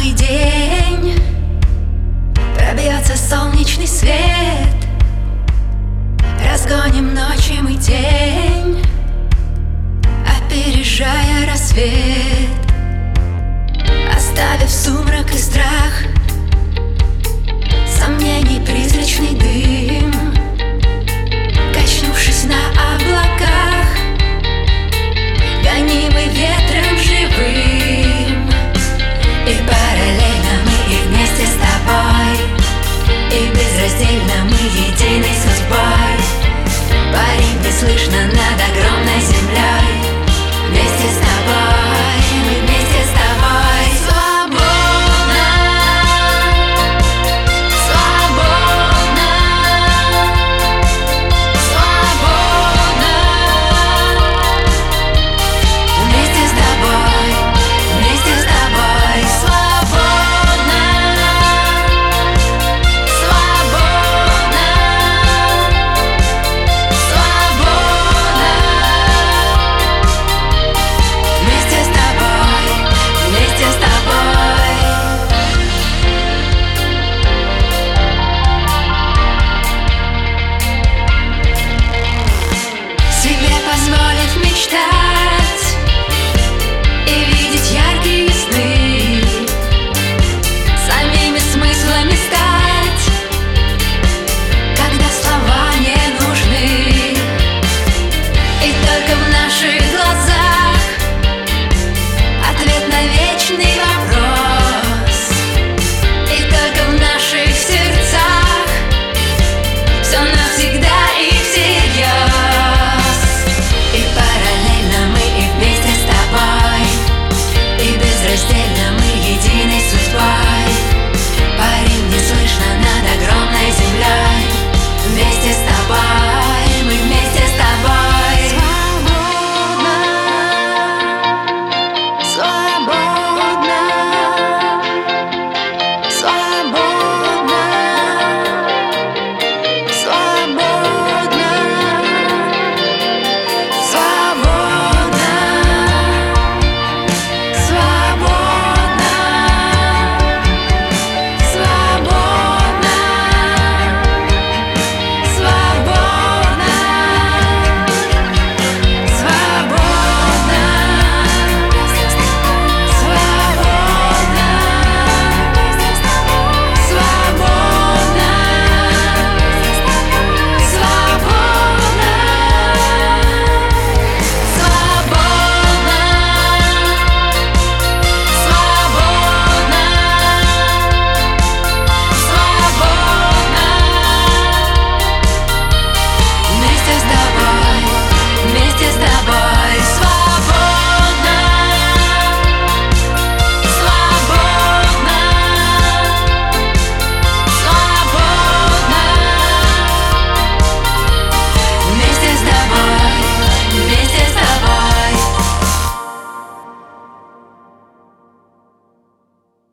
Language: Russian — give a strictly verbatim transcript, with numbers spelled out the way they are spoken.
новый день, пробьется солнечный свет, разгоним ночи мы день, опережая рассвет, оставив сумрак и страх, сомнений призрачный дым, качнувшись на облаках, гонимый ветром живым. И параллельно мы и вместе с тобой, и безраздельно мы единой судьбой, парим неслышно над огромной землей. Вместе с тобой, мы вместе с тобой. Свободно, свободно, свободно. Вместе с тобой, вместе с тобой. Свободно, свободно, свободно. Вместе с тобой, вместе с тобой. Себе позволив мечтать и видеть яркие сны, самими смыслами стать, когда слова не нужны. И только в наших глазах ответ на вечный вопрос. И только в наших сердцах все навсегда и всерьез. И параллельно мы и вместе с тобой, и безраздельно мы единой судьбой.